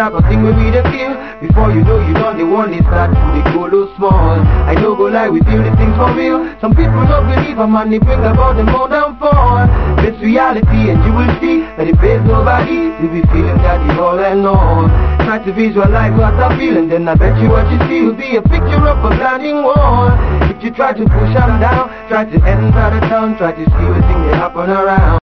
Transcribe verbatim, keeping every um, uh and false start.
type of thing we we the feel. Before you know you done the one, they start to they go low small. I know go lie, we feel the things for real. Some people don't believe a man, they bring about them more downfall. It's reality and you will see that it pays nobody. You be feeling that you all and all. Try to visualize what I feel and then I bet you what you see will be a picture of a blinding wall. If you try to push them down, try to enter the town, try to see what thing they happen around.